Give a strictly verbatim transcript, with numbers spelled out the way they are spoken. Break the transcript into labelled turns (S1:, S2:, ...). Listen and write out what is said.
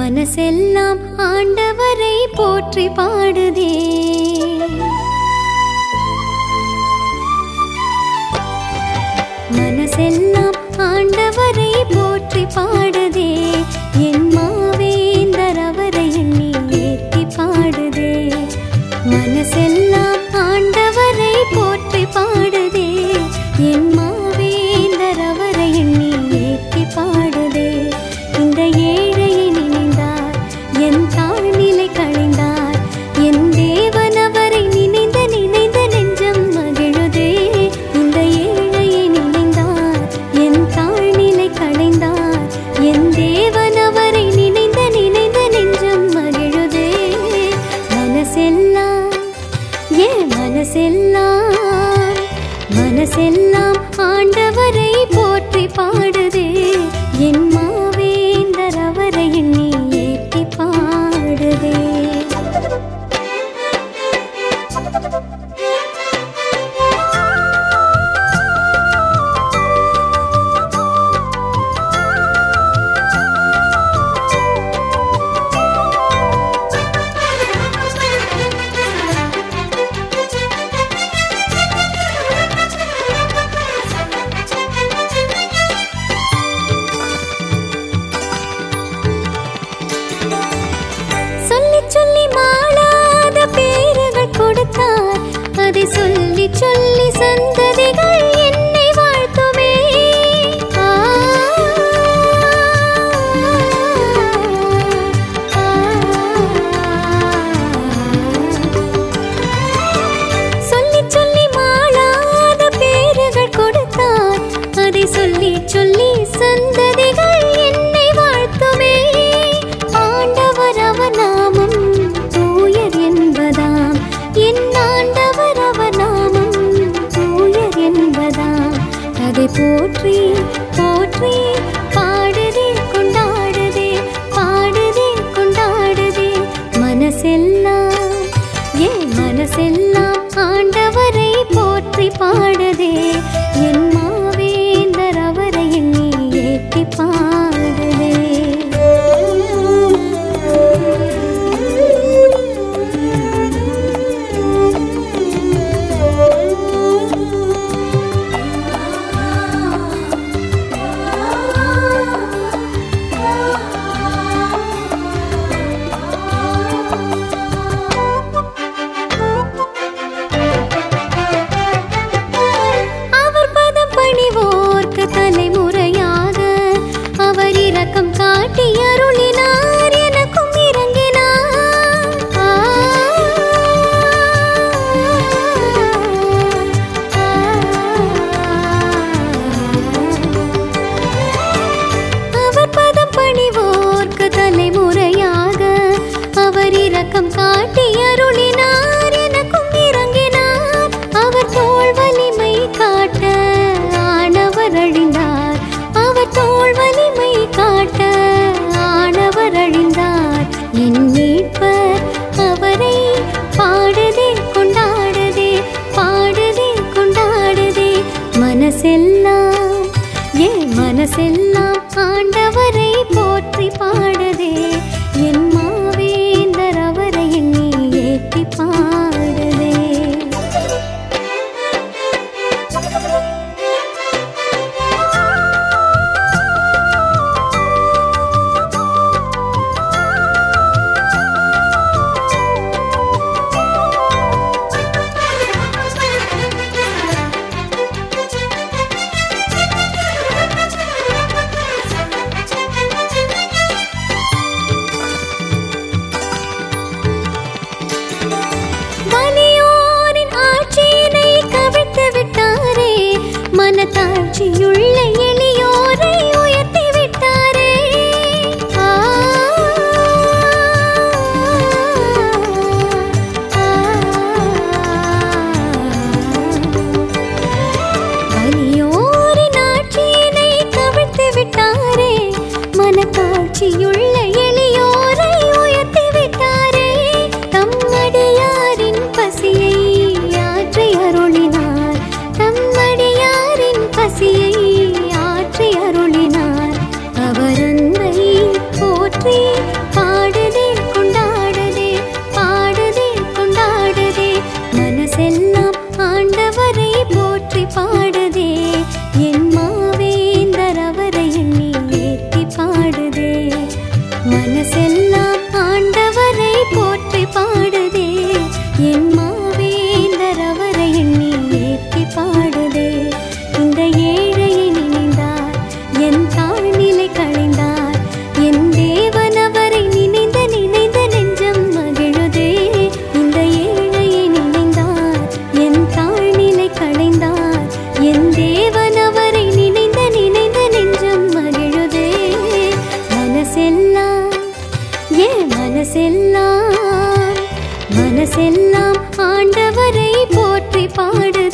S1: மனசெல்லாம் ஆண்டவரை போற்றி பாடுதே. மனசெல்லாம் ஆண்டவரை போற்றி பாடுதே. என் மாவேந்தர் அவரை எண்ணி ஏத்தி பாடுதே. மனசெல்லாம் ஆண்டவரை போற்றி பாடுதே. என் மாவேந்தர் அவரை எண்ணி ஏத்தி பாடுதே. இந்த ஏழையை நினைந்தார், என் தாழ்நிலை களைந்தார். என் தேவன் அவரை நினைந்த நினைந்த நெஞ்சம் மகிழுதே. இந்த ஏழையை நினைந்தார், என் தாழ்நிலை களைந்தார். என் தேவன் அவரை நினைந்த நினைந்த நெஞ்சம் மகிழுதே. மனசெல்லாம் ஏன் மனசெல்லாம் மனசெல்லாம் ஆண்டவரை போற்றி பாடுதே. என் மாவேந்தர் அவரை எண்ணி ஏற்றி பாடுதே. சொல்லி மாளாத பேறுகள் கொடுத்தார். அதை சொல்லி சொல்லி சந்ததிகள் என்னை வாழ்த்துமே. சொல்லி சொல்லி மாளாத பேறுகள் கொடுத்தார். அதை சொல்லி சொல்லி சந்ததிகள் என்னை வாழ்த்துமே. ஆண்டவர் அவர் நாமம் தூயர் என்பதாம். என் ஆண்டவர் அவர் நாமம் தூயர் என்பதாம். அதை போற்றி போற்றி பாடுதே கொண்டாடுதே பாடுதே கொண்டாடுதே. மனசெல்லாம் ஏன் மனசெல்லாம் ஆண்டவரை போற்றி பாடுதே. என் மாவேந்தர் அவரை எண்ணி ஏற்றி பாடுதே. அவர் பதம் பணிவோர்க்கு தலைமுறையாக அவர் இரக்கம் காட்டி அருளினார். எனக்கும் இறங்கினார். அவர் பதம் பணிவோர்க்கு தலைமுறையாக அவர் இரக்கம் காட்டி அருளினார். எனக்கும் இறங்கினார். அவர் தோள் வலிமை காட்ட ஆணவர் அழிந்தார். அவர் தோள் வலிமை காட்ட ஆணவர் அழிந்தார். என் மீட்பர் அவரை பாடுதே கொண்டாடுதே பாடுதே கொண்டாடுதே. மனசெல்லாம் ஏன் மனசெல்லாம் ஆண்டவரை போற்றி பாடுதே. என் மாவேந்தர் அவரை எண்ணி ஏற்றி பாடுதே. மனசெல்லாம் ஆண்டவரை போற்றி பாடு.